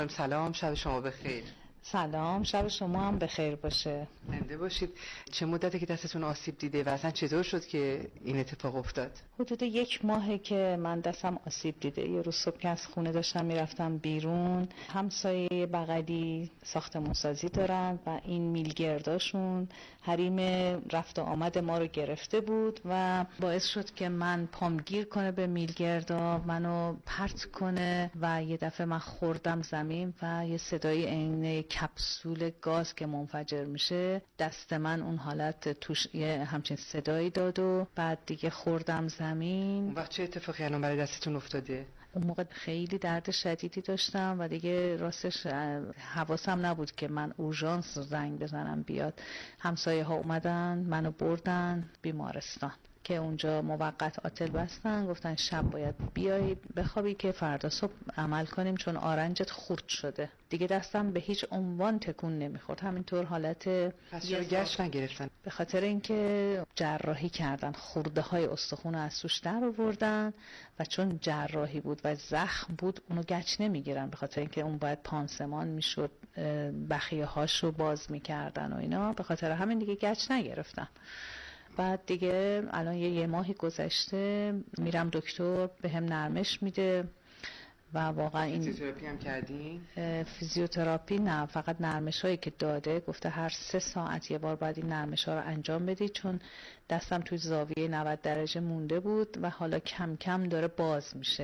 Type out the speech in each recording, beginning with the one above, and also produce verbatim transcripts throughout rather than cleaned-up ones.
سلام، شب شما بخیر. سلام، شب شما هم بخیر باشه. زنده باشید. چه مدته که دستتون آسیب دیده و اصلا چطور شد که این اتفاق افتاد؟ حدود یک ماهه که من دستم آسیب دیده. یه روز صبح که از خونه داشتم میرفتم بیرون، همسایه بغلی ساختمون سازی دارن و این میلگرداشون حریم رفت و آمد ما رو گرفته بود و باعث شد که من پام گیر کنه به میلگردا، منو پرت کنه و یه دفعه من خوردم زمین و یه صدای عین کپسول گاز که منفجر میشه دست من اون حالت توش یه همچین صدایی داد و بعد دیگه خوردم زمین. اون وقت چه اتفاقی الان برای دستتون افتاده؟ اون موقع خیلی درد شدیدی داشتم و دیگه راستش حواسم نبود که من اورژانس زنگ بزنم بیاد. همسایه ها اومدن منو بردن بیمارستان که اونجا موقت آتل بستن، گفتن شب باید بیایی بخوابی که فردا صبح عمل کنیم چون آرنجت خورد شده. دیگه دستم به هیچ عنوان تکون نمیخورد، همینطور حالت. پس چرا گشت نگرفتن؟ به خاطر اینکه جراحی کردن، خورده های استخون از توش در آوردن و چون جراحی بود و زخم بود اونو گچ نمیگیرن، به خاطر اینکه اون باید پانسمان میشد، بخیه هاشو باز میکردن و اینا، به خاطر همین دیگه گچ نگرفتن. بعد دیگه الان یه, یه ماهی گذشته میرم دکتر بهم نرمش میده و واقعا این فیزیوتراپی هم کردین؟ فیزیوتراپی نه، فقط نرمش هایی که داده، گفته هر سه ساعت یه بار باید این نرمش ها رو انجام بدی چون دستم توی زاویه نود درجه مونده بود و حالا کم کم داره باز میشه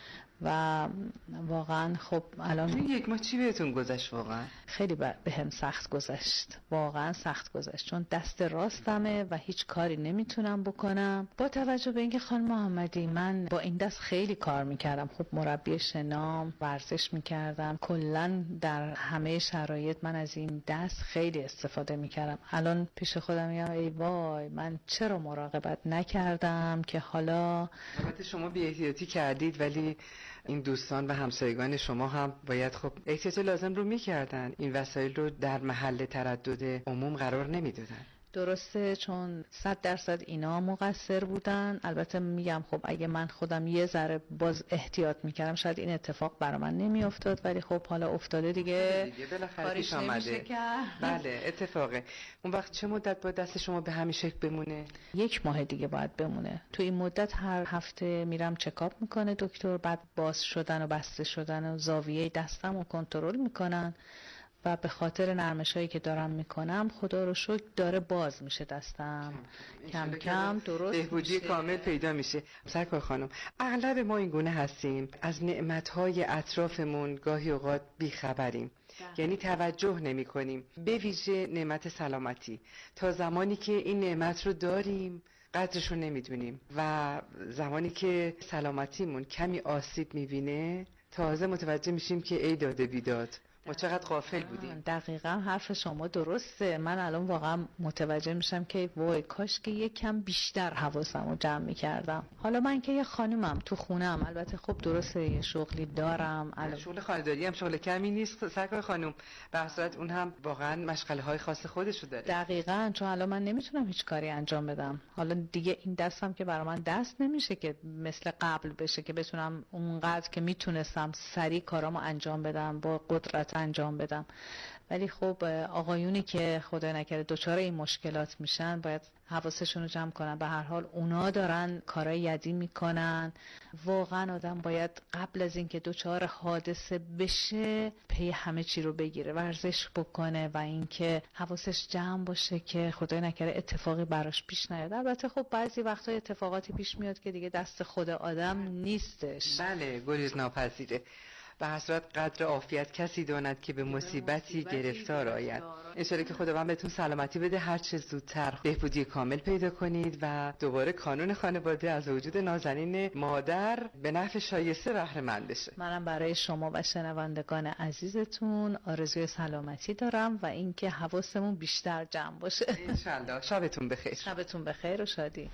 و واقعا خب الان یک ماه چی بهتون گذشت؟ واقعا خیلی به هم سخت گذشت، واقعا سخت گذشت چون دست راستمه و هیچ کاری نمیتونم بکنم. با توجه به اینکه خانم محمدی من با این دست خیلی کار میکردم، خب مربی شنام، ورزش میکردم، کلا در همه شرایط من از این دست خیلی استفاده میکردم. الان پیش خودم میگم ای وای من چرا مراقبت نکردم که حالا. البته شما بی احتیاطی کردید ولی این دوستان و همسایگان شما هم باید خب احتیاط لازم رو میکردن، این وسایل رو در محل تردد عموم قرار نمیدادن. درسته، چون صد درصد اینا مقصر بودن. البته میگم خب اگه من خودم یه ذره باز احتیاط میکردم شاید این اتفاق برای من نمیافتاد، ولی خب حالا افتاده دیگه، دیگه بالاخره پیش آمده. بله اتفاقه. اون وقت چه مدت باید دست شما به همین شکل بمونه؟ یک ماه دیگه باید بمونه. تو این مدت هر هفته میرم چکاپ میکنه دکتر، بعد باز شدن و بسته شدن و زاویه دستم رو کنترل میکنن و به خاطر نرمش هایی که دارم میکنم خدا رو شکر داره باز میشه دستم، کم کم, کم درست بهبودی میشه. کامل پیدا میشه. سرکار خانم، اغلب ما این گونه هستیم، از نعمت های اطرافمون گاهی اوقات بیخبریم، یعنی توجه نمی کنیم، به ویژه نعمت سلامتی. تا زمانی که این نعمت رو داریم قدرش رو نمیدونیم و زمانی که سلامتیمون کمی آسیب میبینه تازه متوجه میشیم که ای داده بیداد ما چقدر غافل بودیم. دقیقا حرف شما درسته. من الان واقعا متوجه میشم که وای کاش که یکم بیشتر حواسم رو جمع میکردم. حالا من که یه خانومم تو خونم، البته خب درسته یه شغلی دارم، الان شغل خانه‌داری هم شغل کمی نیست سرکار خانم، به هر صورت اون هم واقعا مشغله های خاص خودشو داره. دقیقاً، چون الان من نمیتونم هیچ کاری انجام بدم. حالا دیگه این دستم که برای من دست نمیشه که مثل قبل بشه که بتونم اونقدر که میتونستم سریع کارامو انجام بدم، با قدرت انجام بدم. ولی خب آقایونی که خدا نکرده دچار این مشکلات میشن باید حواسشون رو جمع کنن. به هر حال اونا دارن کارای یدی میکنن. واقعا آدم باید قبل از اینکه دچار حادثه بشه پی همه چی رو بگیره، ورزش بکنه و اینکه حواسش جمع باشه که خدا نکرده اتفاقی براش پیش نیاد. البته خب بعضی وقتا اتفاقاتی پیش میاد که دیگه دست خود آدم نیستش. بله گریز ناپذیره. به هر صورت قدر عافیت کسی داند که به مصیبتی گرفتار آید. انشالله که خداوند بهتون سلامتی بده، هر چه زودتر بهبودی کامل پیدا کنید و دوباره کانون خانواده از وجود نازنین مادر به نفع شایسته بهره مند بشه. منم برای شما و شنوندگان عزیزتون آرزوی سلامتی دارم و اینکه حواسمون بیشتر جمع باشه. انشالله. شبتون بخیر. شبتون بخیر و شادی.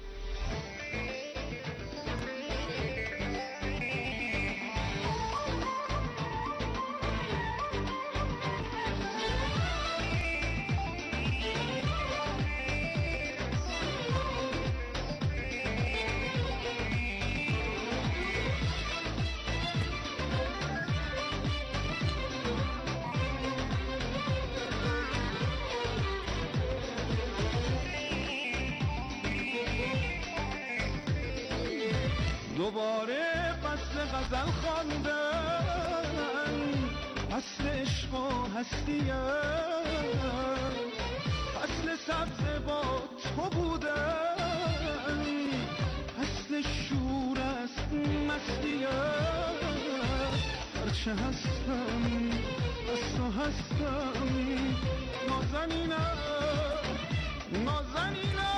غزل خواندن فصل عشق و هستیه، فصل سبز با تو بودن فصل شور است مستیه. هرچه هستم از تو هستم نازنینه نازنینه.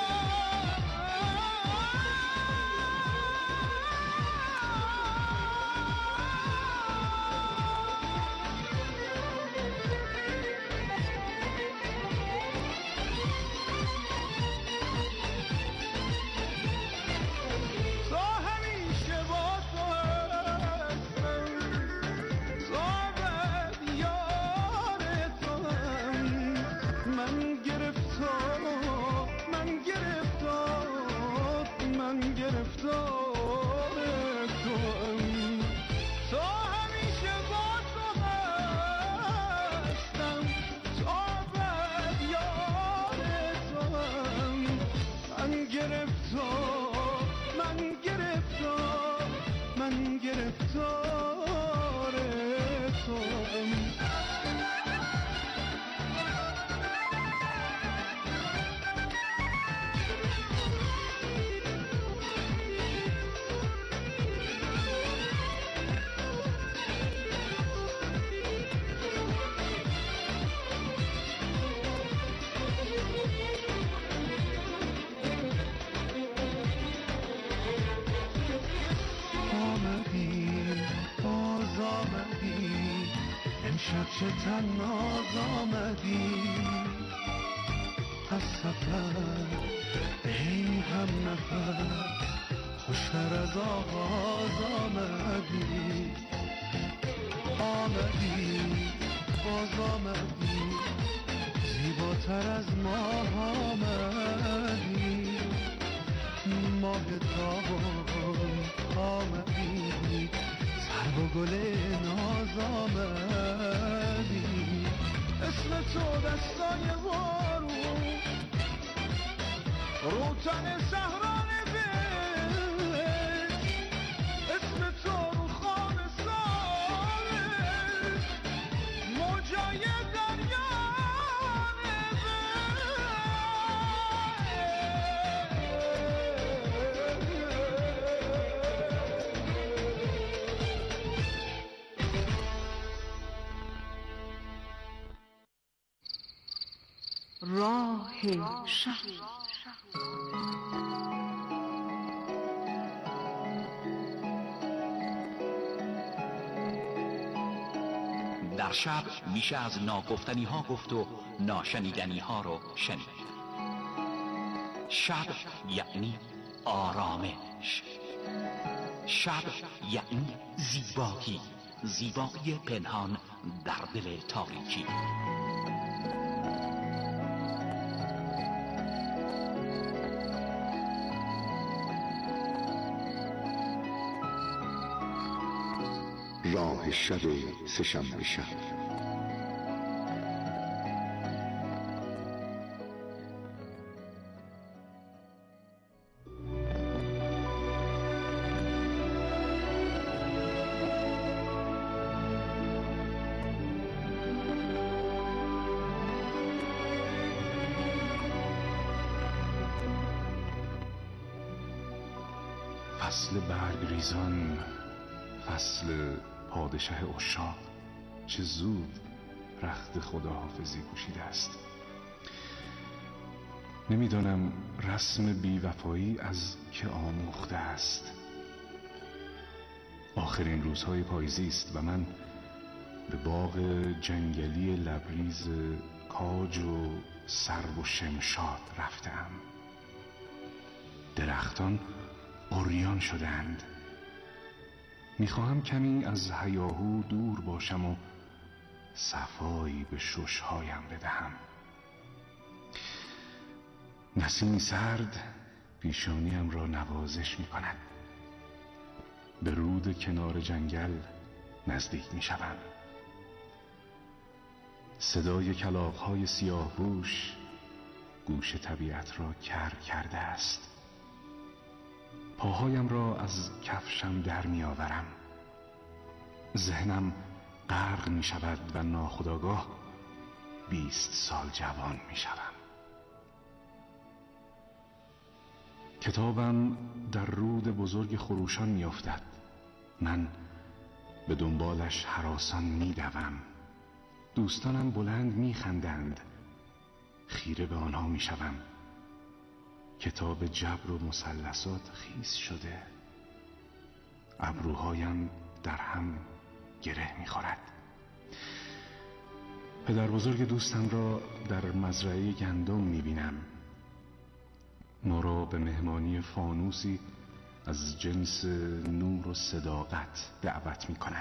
شب چه تناز آمدی از سفر ای هم نفر، خوشتر از آغاز آمدی. آمدی باز آمدی زیباتر از ماه آمدی. ماه تابان آمدی سر و گل ناز آمدی. اسم تو دستای بارون روتن سهران بهش، اسم تو رو خواب ساره موجای دریانه راه شب. در شب میشه از ناگفتنی ها گفت و ناشنیدنی ها رو شنید. شب یعنی آرامش، شب یعنی زیبایی، زیبایی پنهان در دل تاریکی. راه شب سه‌شنبه شب. فصل برگریزان، فصل پادشه عشاق، چه زود رخت خداحافظی پوشیده است. نمیدانم رسم بیوفایی از که آموخته است. آخرین روزهای پاییزی است و من به باغ جنگلی لبریز کاج و سرو و شمشاد رفتم. درختان عریان شدند. میخواهم کمی از هیاهو دور باشم و صفایی به ششهایم بدهم. نسیمی سرد پیشانیم را نوازش میکند. به رود کنار جنگل نزدیک میشوم. صدای کلاغ‌های سیاه‌پوش گوش طبیعت را کر کرده است. پاهایم را از کفشم در می آورم. ذهنم غرق می شود و ناخودآگاه بیست سال جوان می شدم. کتابم در رود بزرگ خروشان می افتد. من به دنبالش هراسان می دوم. دوستانم بلند می خندند. خیره به آنها می شوم. کتاب جبر و مثلثات خیس شده. ابروهایم در هم گره می خورد. پدر بزرگ دوستم را در مزرعه گندم می بینم. ما را به مهمانی فانوسی از جنس نور و صداقت دعوت می کند.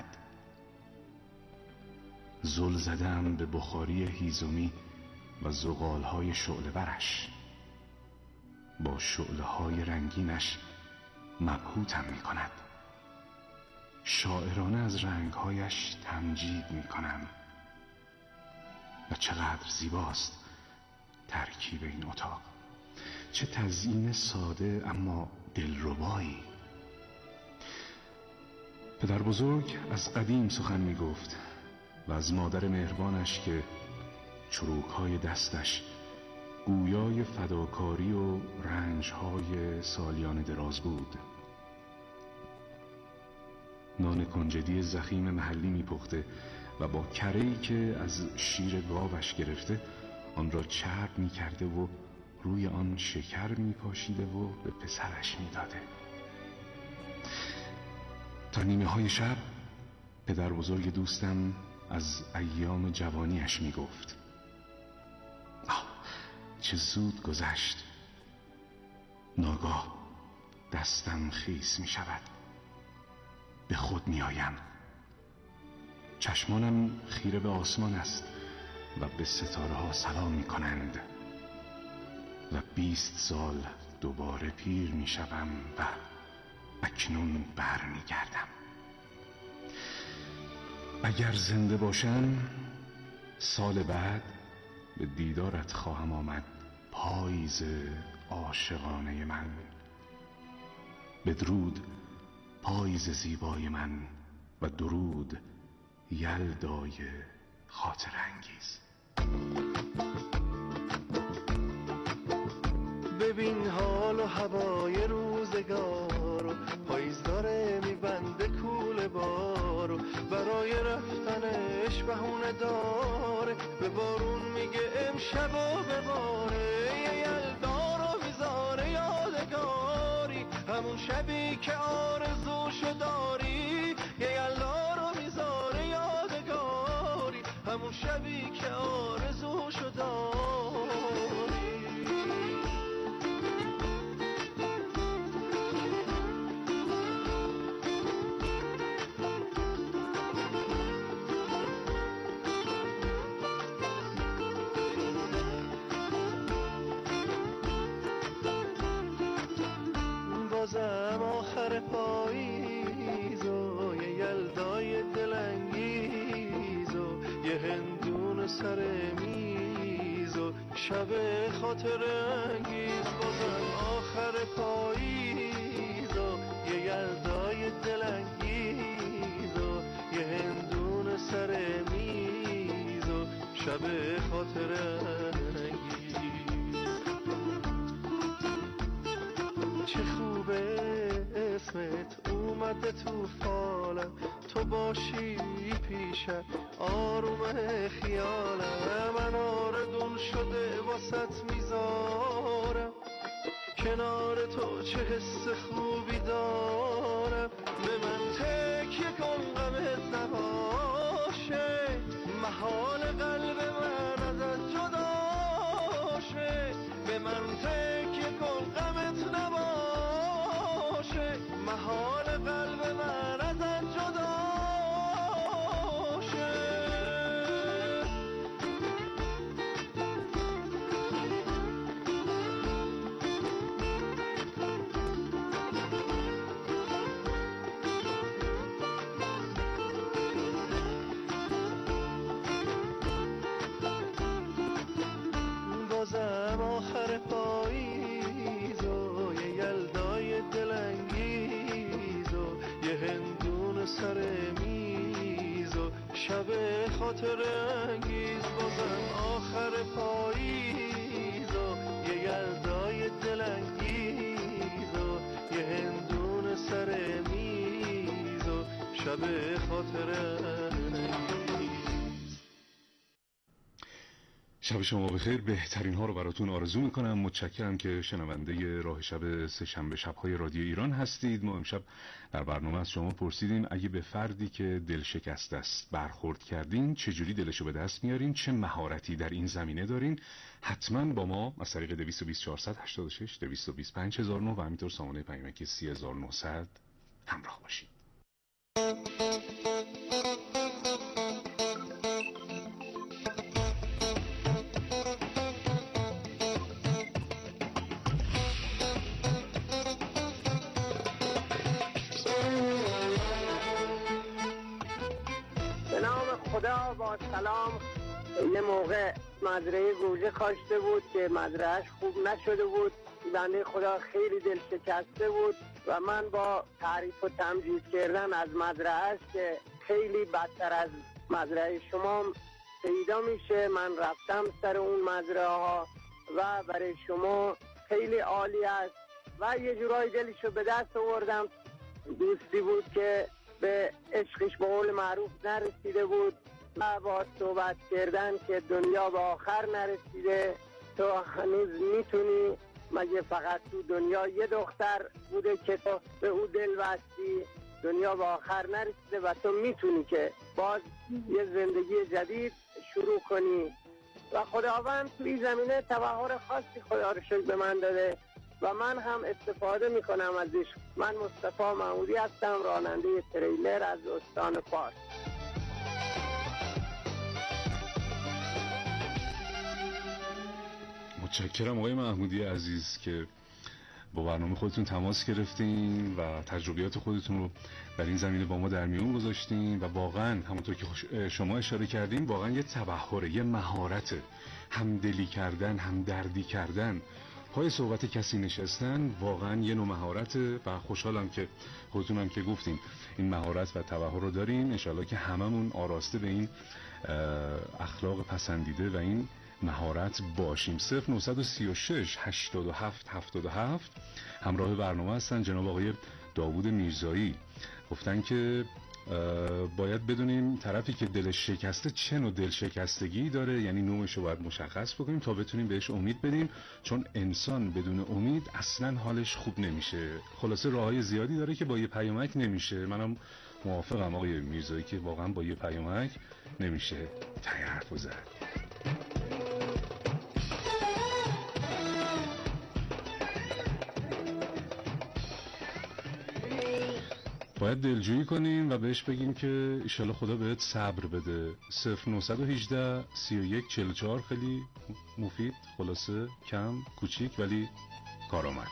زل زدم به بخاری هیزمی و زغالهای شعله برش. با شعله های رنگینش مبهوتم می کند. شاعرانه از رنگهایش تمجید می کنم. و چقدر زیباست ترکیب این اتاق. چه تزیین ساده اما دلربایی. پدر بزرگ از قدیم سخن می گفت و از مادر مهربانش که چروکهای دستش گویای فداکاری و رنجهای سالیان دراز بود. نان کنجدی ضخیم محلی می پخته و با کره‌ای که از شیر گاوش گرفته آن را چرب می کرده و روی آن شکر می پاشیده و به پسرش می داده. تا نیمه های شب پدر بزرگ دوستم از ایام جوانیش می گفت. آه، چه زود گذشت. ناگاه دستم خیس می شود. به خود می آیم. چشمانم خیره به آسمان است و به ستاره ها سلام می کنند و بیست سال دوباره پیر می شوم و اکنون بر می گردم. اگر زنده باشم سال بعد به دیدارت خواهم آمد پاییز عاشقانه من. بدرود پاییز زیبای من و درود یلدای خاطر انگیز. ببین حال و هوای روزگارو، پاییز داره میبنده کوله بارو، برای رفتنش بهونه داره، به بارون میگه امشب و بباره، یه یلدا رو میذاره یادگاری، همون شبی که آرزوشو داری، یه یلدا رو میذاره یادگاری، همون شبی که آرزوشو داری. بازم آخر پاییز و یه یلدای دلانگیز و یه هندون سر میز و شب خاطر انگیز. بازم آخر پاییز و یه یلدای دلانگیز و یه هندون سر میز و شب خاطر انگیز. چه خوبه اسمت اومده تو فالم، تو باشی پیشم آروم خیالم، من آردون شده واسط میذارم، کنار تو چه حس خوبی دارم، به من تکیه کن غمت نباشه، محال قلب من ازت جدا شه، به من تکیه کن غمت نباشه، محال قلب من ازت جدا شه. خاطر انگیز بازم آخر پاییز و یه یلدای دلانگیز و یه هندون سر میز و شب خاطر انگیز. شب شما بخیر. بهترین ها رو براتون آرزو میکنم. متشکرم که شنونده راه شب سه شنبه شب‌های رادیو ایران هستید. ما امشب در برنامه از شما پرسیدیم اگه به فردی که دل شکسته است برخورد کردین چجوری دلشو به دست میارین، چه مهارتی در این زمینه دارین. حتما با ما از طریق دویست و بیست چهارصد و هشتاد و شش دویست و بیست پنج هزار و نه و همینطور سامانه پیامکی سی هزار و نهصد همراه باشید. خدا با سلام. یه موقع مزرعه گوجه کاشته بود که مزرعهش خوب نشده بود، بنده خدا خیلی دل شکسته بود و من با تعریف و تمجید کردن از مزرعهش که خیلی بدتر از مزرعه شما پیدا میشه، من رفتم سر اون مزرعه ها و برای شما خیلی عالی است و یه جورای دلشو به دست آوردم. دوستی بود که به عشقش به قول معروف نرسیده بود و با صحبت کردن که دنیا به آخر نرسیده، تو هنوز میتونی، مگه فقط تو دنیا یه دختر بوده که تو به او دل بستی؟ دنیا به آخر نرسیده و تو میتونی که باز یه زندگی جدید شروع کنی و خداوند توی زمینه تبحر خاصی خدا رو شکر به من داده و من هم استفاده میکنم ازش. من مصطفی محمودی هستم، راننده تریلر از استان فارس. متشکرم آقای محمودی عزیز که با برنامه خودتون تماس گرفتین و تجربیات خودتون رو در این زمینه با ما در میون گذاشتین و واقعا همونطور که شما اشاره کردین واقعا یه تبحره، یه مهارت همدلی کردن، همدردی کردن، پای صحبت کسی نشستن، واقعا یه نوع مهارته و خوشحالم که خودتون هم که گفتین این مهارت و تبحر رو دارین. انشالله که هممون آراسته به این اخلاق پسندیده و این مهارت باشیم. صفر نهصد و سی و شش هشتاد و هفت هفتاد و هفت همراه برنامه هستن جناب آقای داوود میرزایی. گفتن که باید بدونیم طرفی که دلش شکسته چه نوع دل شکستگی داره، یعنی نوعش رو باید مشخص بکنیم تا بتونیم بهش امید بدیم، چون انسان بدون امید اصلا حالش خوب نمیشه. خلاصه راههای زیادی داره که با یه پیامک نمیشه. منم موافقم آقای میرزایی که واقعا با یه پیامک نمیشه تای حرف و زد. باید دلجویی کنیم و بهش بگیم که ایشالا خدا بهت صبر بده. صفر نهصد و هجده سی و یک چهل و چهار خیلی مفید، خلاصه کم کوچیک ولی کارآمد.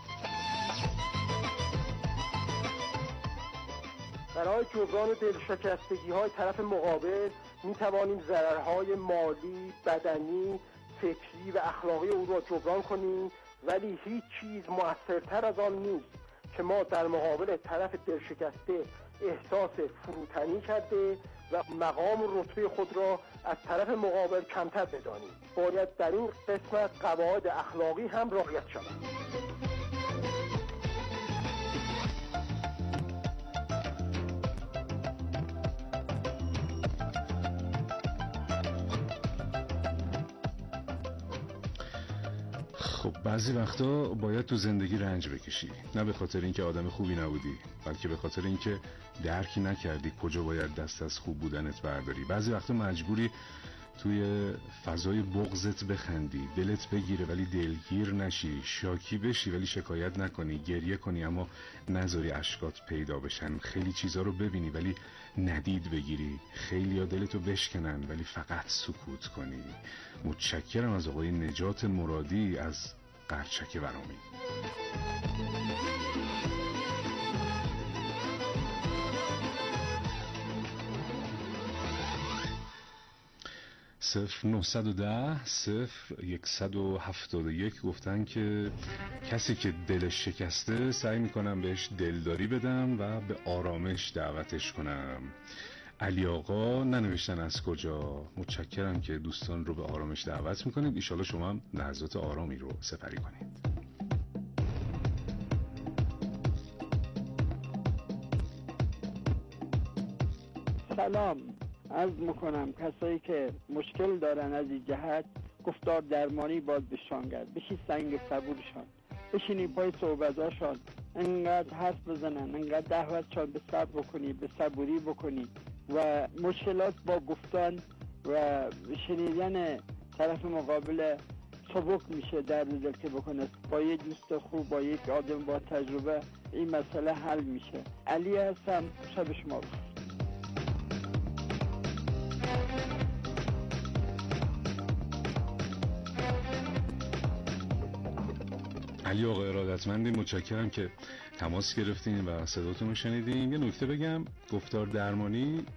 برای جبران دلشکستگی های طرف مقابل می توانیم ضررهای مالی، بدنی، فکری و اخلاقی او را جبران کنیم، ولی هیچ چیز مؤثرتر از آن نیست که ما در مقابل طرف دلشکسته احساس فروتنی کرده و مقام و رتبه خود را از طرف مقابل کمتر بدانیم. باید در این قسمت قواعد اخلاقی هم رعایت شود. خب بعضی وقتا باید تو زندگی رنج بکشی، نه به خاطر اینکه آدم خوبی نبودی، بلکه به خاطر اینکه درکی نکردی کجا باید دست از خوب بودنت برداری. بعضی وقتا مجبوری توی فضای بغضت بخندی، دلت بگیره ولی دلگیر نشی، شاکی بشی ولی شکایت نکنی، گریه کنی اما نذاری اشکات پیدا بشن، خیلی چیزا رو ببینی ولی ندید بگیری، خیلی ها دلتو بشکنن ولی فقط سکوت کنی. متشکرم از آقای نجات مرادی از قرچک برامی. صفر نهصد و ده صفر یکصد و هفتاد و یک گفتن که کسی که دلش شکسته سعی میکنم بهش دلداری بدم و به آرامش دعوتش کنم. علی آقا ننوشتن از کجا. متشکرم که دوستان رو به آرامش دعوت میکنید. ایشالا شما هم لحظات آرامی رو سپری کنید. سلام عرض میکنم کسایی که مشکل دارن از این جهت گفتار درمانی باید بهشان گرد. بشی سنگ صبورشان، بشینی پای صحبتاشان، انقدر حرف بزنن، انقدر دعوتشان به صبر بکنی، به صبوری بکنی و مشکلات با گفتان و شنیدن طرف مقابل سبک میشه. درد دل که بکنه با یک دوست خوب، با یک آدم با تجربه این مسئله حل میشه. علی هستم، شب شما بخیر. علی آقا ارادتمندی، متشکرم که تماس گرفتین و صداتون رو شنیدین. یه نکته بگم، گفتار درمانی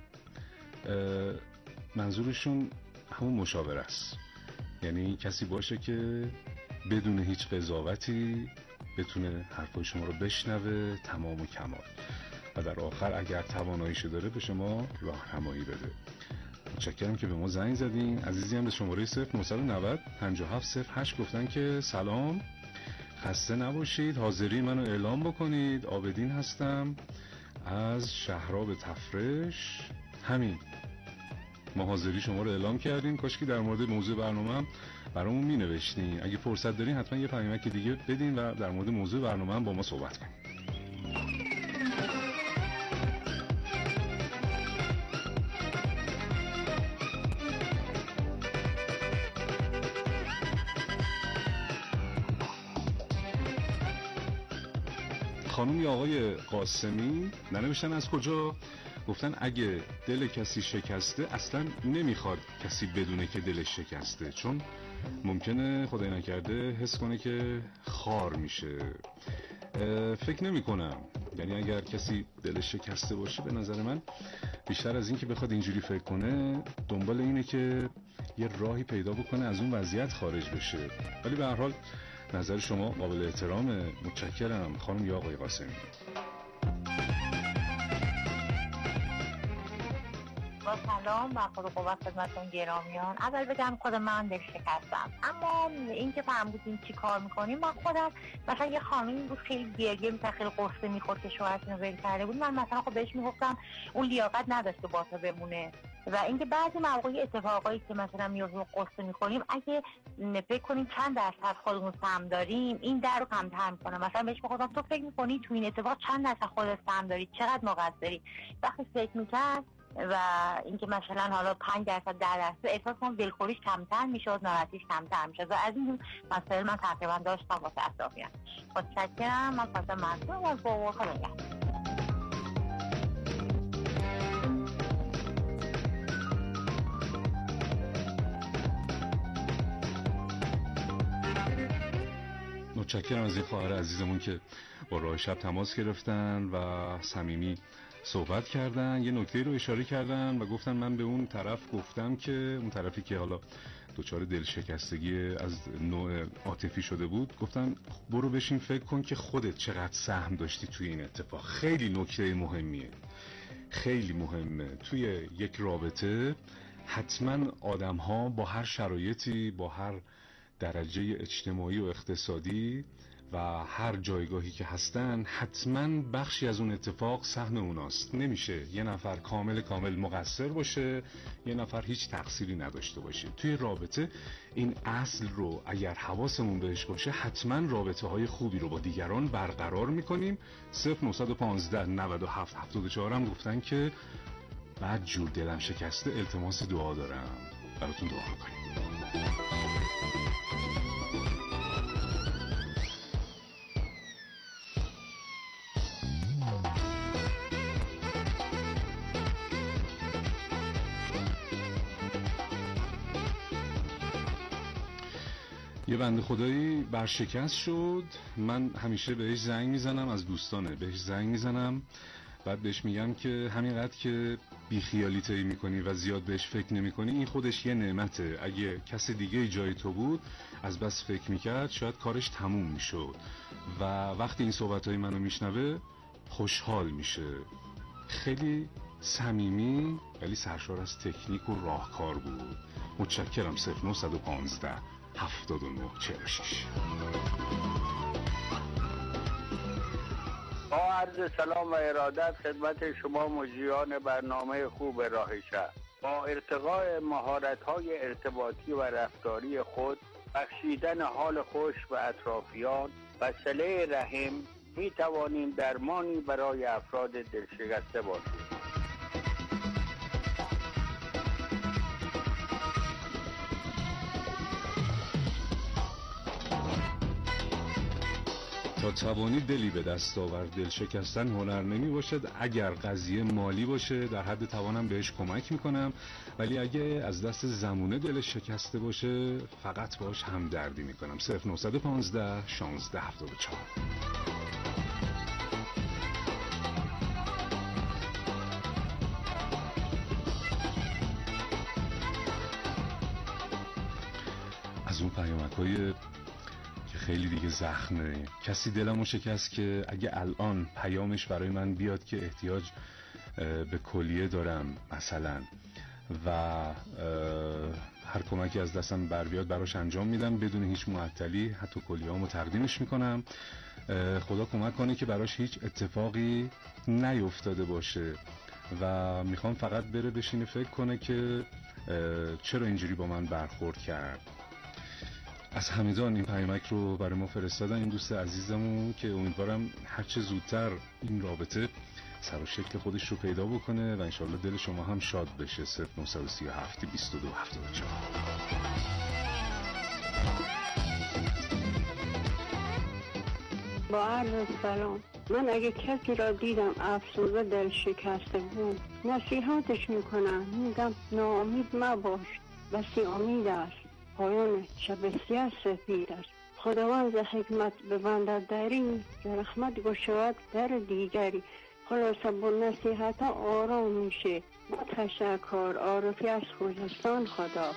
منظورشون همون مشاوره است، یعنی کسی باشه که بدون هیچ قضاوتی بتونه حرفای شما رو بشنوه تمام و کمال و در آخر اگر تواناییشو داره به شما راهنمایی بده. متشکرم که به ما زنگ زدین. عزیزی هم به شماره صفر نهصد و نود پنجاه و هفت صفر هشت گفتن که سلام، خسته نباشید، حاضری منو اعلام بکنید. عابدین هستم از شهراب تفرش. همین، ما حاضری شما رو اعلام کردیم. کاش که در مورد موضوع برنامه هم برامون می نوشتین. اگه فرصت دارین حتما یه پیامک دیگه بدین و در مورد موضوع برنامه هم با ما صحبت کنین. خانم یا آقای قاسمی ننوشتن از کجا، گفتن اگه دل کسی شکسته اصلا نمیخواد کسی بدونه که دلش شکسته، چون ممکنه خدای نکرده حس کنه که خار میشه. فکر نمی کنم، یعنی اگر کسی دلش شکسته باشه به نظر من بیشتر از این که بخواد اینجوری فکر کنه دنبال اینه که یه راهی پیدا بکنه از اون وضعیت خارج بشه. ولی به هر حال نظر شما قابل احترامه. متشکرم خانم یا آقای قاسمی. با سلام و خدا قوت خدمتتون گرامیان. اول بگم خود من دل شکستم، اما این که فرمودین چی کار میکنیم، من خودم مثلا یه خانمی بود خیلی گریه می‌کرد، خیلی قصه می‌خورد که شوهرش اینو ول کرده بود، من مثلا خب بهش میگفتم اون لیاقت نداشت که با تو بمونه. و اینکه بعضی مواقع اتفاقایی که مثلا میافتاد قصه می‌کنیم، اگه فکر کنیم چند درصد خودمون سهم داریم این در رو کمتر می‌کنه. مثلا بهش میگفتم تو فکر می‌کنی تو این اتفاق چند درصد خودت سهم داری، چقدر مقصری؟ وقتی فکر می‌کرد و اینکه مثلا حالا پنج درصد ده درصد احساس کنم دلخوریش کمتر میشد، ناراحتیش کمتر میشد و از این مسائل من تقریبا داشتم واسه اطرافیان. متشکرم. من فاطمه منصور از بابا خدایا. متشکرم از این خواهر عزیزمون که با راه شب تماس گرفتن و صمیمی صحبت کردن. یه نکته رو اشاره کردن و گفتن من به اون طرف گفتم که اون طرفی که حالا دچار دلشکستگی از نوع عاطفی شده بود، گفتن برو بشین فکر کن که خودت چقدر سهم داشتی توی این اتفاق. خیلی نکته مهمیه، خیلی مهمه. توی یک رابطه حتما آدم ها با هر شرایطی، با هر درجه اجتماعی و اقتصادی و هر جایگاهی که هستن حتما بخشی از اون اتفاق سهم اوناست. نمیشه یه نفر کامل کامل مقصر باشه، یه نفر هیچ تقصیری نداشته باشه. توی رابطه این اصل رو اگر حواسمون بهش باشه حتما رابطه های خوبی رو با دیگران برقرار میکنیم. صفر نهصد و پانزده نود و هفت هفتاد و چهار هم گفتن که بعد جور دلم شکسته التماس دعا دارم، براتون دعا میکنیم. یه بنده خدایی برشکست شد. من همیشه بهش زنگ میزنم، از دوستانه بهش زنگ میزنم، بعد بهش میگم که همینقدر که بیخیالی طی میکنی و زیاد بهش فکر نمیکنی این خودش یه نعمته. اگه کس دیگه جای تو بود از بس فکر میکرد شاید کارش تموم میشد و وقتی این صحبتهای منو میشنوه خوشحال میشه. خیلی صمیمی ولی سرشار از تکنیک و راهکار بود. متشکرم. صفر نه یک پنج هفتاد و نه چهل و شش. با عرض سلام و ارادت خدمت شما مجریان برنامه خوب راه شهر. با ارتقاء مهارت‌های ارتباطی و رفتاری خود، بخشیدن حال خوش و اطرافیان و صله رحم، می توانیم درمانی برای افراد دلشکسته باشیم. تا توانی دلی به دست آور، دل شکستن هنر نمی باشد. اگر قضیه مالی باشه در حد توانم بهش کمک میکنم، ولی اگه از دست زمونه دل شکسته باشه فقط باش همدردی میکنم. صفر نه یک پنج شانزده هفتاد و چهار. از اون پیامک‌های خیلی دیگه زخمه. کسی دلمو شکست که اگه الان پیامش برای من بیاد که احتیاج به کلیه دارم مثلا و هر کمکی از دستم بر بیاد براش انجام میدم بدون هیچ معطلی، حتی کلیه‌امو تقدیمش میکنم. خدا کمک کنه که براش هیچ اتفاقی نیفتاده باشه و میخوام فقط بره بشینه فکر کنه که چرا اینجوری با من برخورد کرد. از همدان این پیامک رو برای ما فرستادن این دوست عزیزمون که امیدوارم هرچه زودتر این رابطه سر و شکل خودش رو پیدا بکنه و انشالله دل شما هم شاد بشه. صفر نه سه هفت بیست و دو هفتاد و چهار. با عرض سلام، من اگه کسی را دیدم افسرده دل شکسته بود نصیحتش میکنم، میگم ناامید مباش، بسی امید است، پایان شب سیاه سفید است. خداوند ز حکمت ببندد دری، ز رحمت گشاید در دیگری. خلاصه با نصیحت آرام میشه. با تشکر. عارفی از خوزستان. خدا.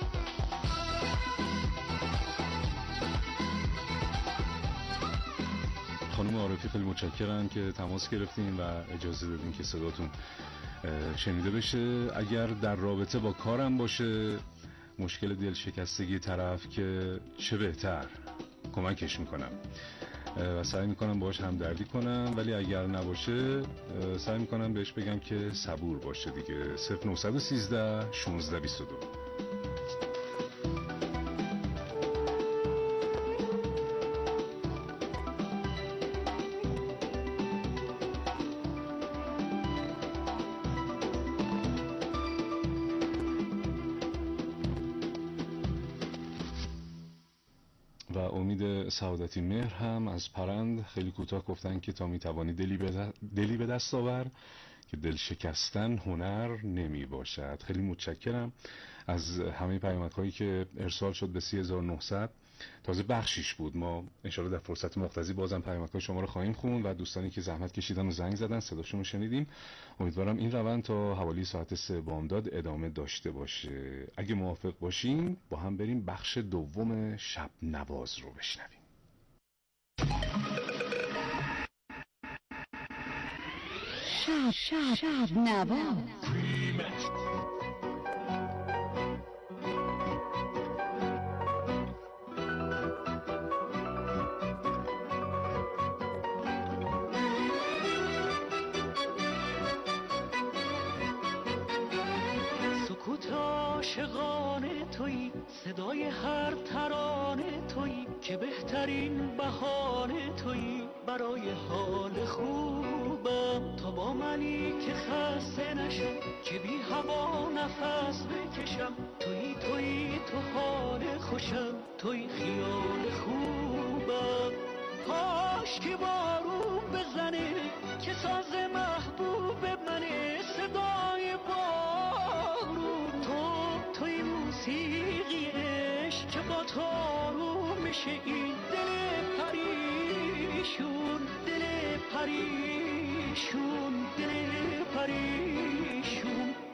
خانم عارفی خیلی متشکرم که تماس گرفتین و اجازه دادین که صداتون شنیده بشه. اگر در رابطه با کارم باشه، مشکل دل شکستگی طرف، که چه بهتر کمکش میکنم و سعی میکنم باهاش همدردی کنم، ولی اگر نباشه سعی میکنم بهش بگم که صبور باشه دیگه. صفر نه یک سه شانزده بیست و دو. و امید سعادتی مهر هم از پرند خیلی کوتاه گفتن که تا میتوانی دلی به دلی به دست آور که دل شکستن هنر نمی باشد. خیلی متشکرم از همه پیامک هایی که ارسال شد به سی هزار و نهصد. تازه بخشیش بود. ما انشالله در فرصت مقتضی بازم پیامک های شما رو خواهیم خوند و دوستانی که زحمت کشیدن و زنگ زدن صداشون رو شنیدیم. امیدوارم این روند تا حوالی ساعت سه بامداد ادامه داشته باشه. اگه موافق باشین با هم بریم بخش دوم شب نواز رو بشنویم. شب شب شب نواز. عاشقانه تویی، صدای هر ترانه تویی، که بهترین بهانه تویی برای حال خوبم. تا با منی که خسته نشم، که بی هوا نفس بکشم، تویی تویی تو حال خوشم، تویی خیال خوبم. کاش که بارون بزنه که ساز محبوب منه، صدای بارون تو توی موسیقی عشق، که با تو آروم میشه این دل پریشون، دل پریشون، دل پریشون.